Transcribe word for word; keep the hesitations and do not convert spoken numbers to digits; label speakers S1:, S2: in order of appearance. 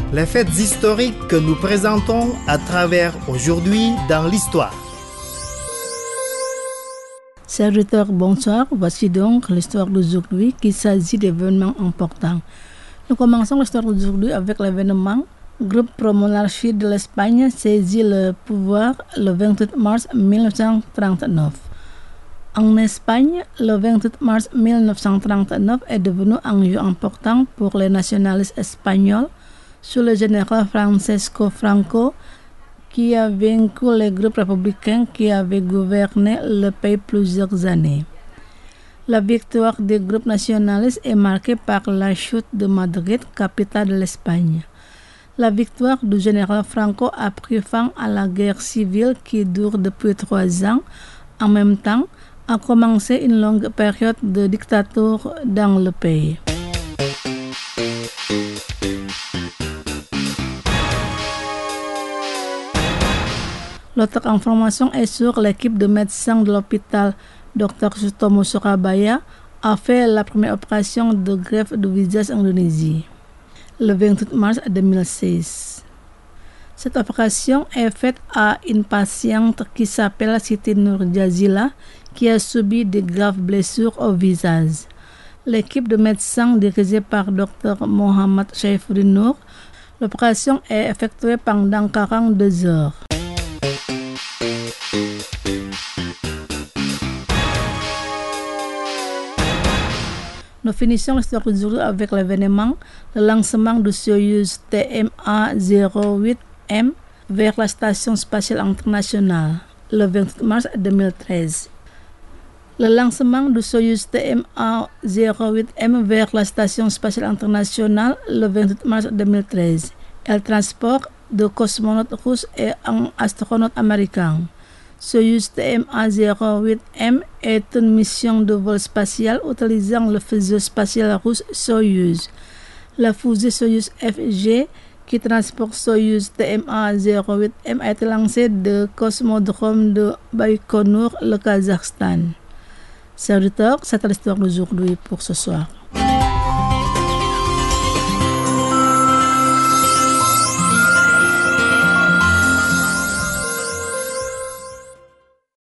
S1: Les faits historiques que nous présentons à travers aujourd'hui dans l'histoire.
S2: Chers auditeurs, bonsoir. Voici donc l'histoire d'aujourd'hui qui s'agit d'événements importants. Nous commençons l'histoire d'aujourd'hui avec l'événement groupe pro-monarchie de l'Espagne saisit le pouvoir le vingt-huit mars mille neuf cent trente-neuf. En Espagne, le vingt-huit mars mille neuf cent trente-neuf est devenu un jour important pour les nationalistes espagnols sous le général Francisco Franco qui a vaincu les groupes républicains qui avaient gouverné le pays plusieurs années. La victoire des groupes nationalistes est marquée par la chute de Madrid, capitale de l'Espagne. La victoire du général Franco a pris fin à la guerre civile qui dure depuis trois ans. En même temps, a commencé une longue période de dictature dans le pays. L'autre information est sur l'équipe de médecins de l'hôpital docteur Sutomo Surabaya a fait la première opération de greffe du visage en Indonésie le vingt-huit mars deux mille seize. Cette opération est faite à une patiente qui s'appelle Siti Nur Jazila qui a subi de graves blessures au visage. L'équipe de médecins dirigée par docteur Mohammad Syaifuddin Nur, l'opération est effectuée pendant quarante-deux heures. Nous finissons l'histoire d'aujourd'hui avec l'événement, le lancement du Soyuz T M A zéro huit M vers la Station spatiale internationale, le vingt-huit mars deux mille treize. Le lancement du Soyuz T M A zéro huit M vers la Station spatiale internationale, le vingt-huit mars deux mille treize. Elle transporte deux cosmonautes russes et un astronaute américain. Soyuz T M A zéro huit M est une mission de vol spatial utilisant le fuseau spatial russe Soyuz. La fusée Soyuz F G qui transporte Soyuz T M A zéro huit M a été lancée de cosmodrome de Baïkonour, le Kazakhstan. Chers auditeurs, c'est l'histoire d'aujourd'hui pour ce soir.